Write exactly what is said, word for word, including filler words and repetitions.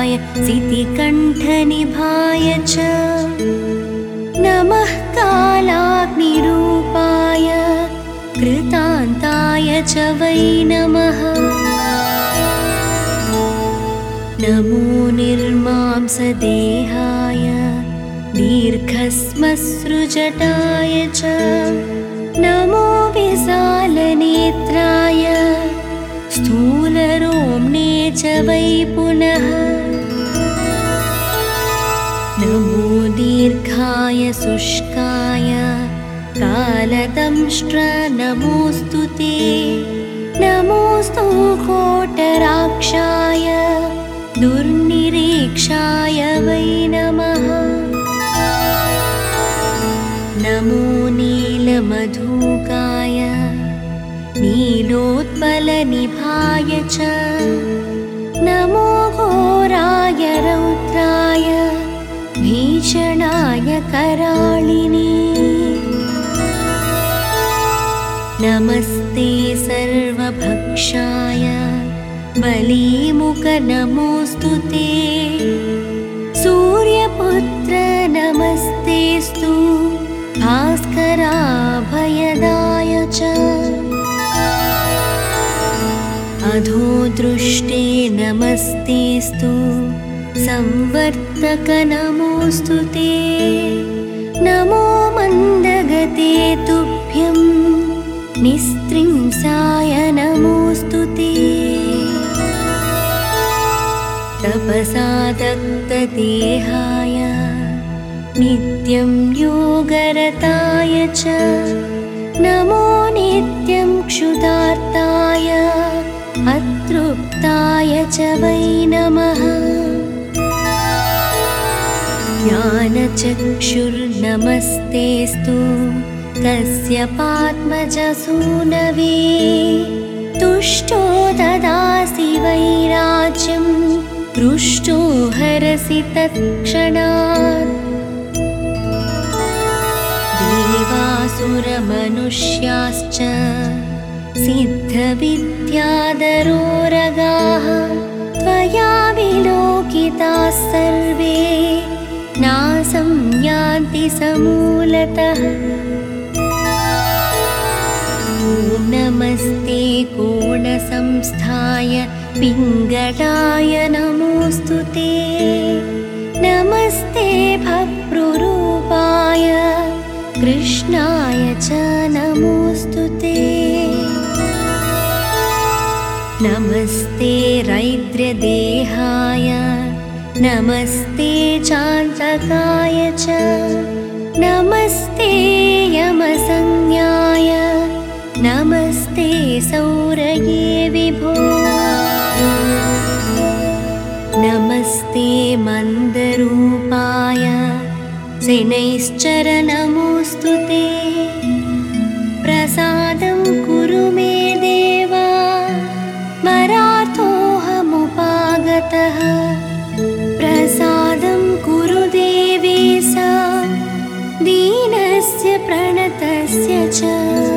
सितिकण्ठनिभाय च नमः कालाग्निरूपाय कृतान्ताय च वै नमः। नमो निर्मांसदेहाय दीर्घस्मसृजटाय च नमो विशालनेत्राय स्थूलरोम्णे च वै पुनः। नमो दीर्घाय शुष्काय कालदंष्ट्र नमोऽस्तु ते नमोऽस्तु कोटराक्षाय दुर्निरीक्षाय वै नमः। नमो नीलमधुकाय नीलोत्पलनिभाय च नमो घोराय रौद्राय भीषणाय कराळिने। नमस्ते सर्वभक्षाय बलीमुख नमोऽस्तु ते सूर्यपुत्र नमस्तेस्तु भास्कराभयदाय च अधोदृष्टे नमस्तेस्तु संवर्तक नमोऽस्तु ते नमो मन्दगते तुभ्यं निस्त्रिंसाय नमोऽस्तु ते तपसादक्तदेहाय नित्यं योगरताय च नमो नित्यं क्षुधार्ताय अतृप्ताय च वै नमः। ज्ञानचक्षुर्नमस्तेस्तु कस्यपात्मजसूनवे तुष्टो ददासि वैराज्यं पृष्टो हरसि तत्क्षणात्। देवासुरमनुष्याश्च सिद्धविद्याधरोरगाः त्वया विलोकिताः सर्वे नासं यान्ति समूलतः। ॐ नमस्ते कोणसंस्थाय पिङ्गलाय नमोऽस्तु ते नमस्ते भप्रुरूपाय कृष्णाय च नमोऽस्तु ते। नमस्ते रैद्रदेहाय नमस्ते चान्तकाय च नमस्ते यमसंज्ञाय नमस्ते सौरये विभो। नमस्ते मन्दरूपाय शनैश्चर नमोऽस्तु ते प्रसादं कुरु मे देव मराठोऽहमुपागतः प्रसादं कुरु देवेश दीनस्य प्रणतस्य च।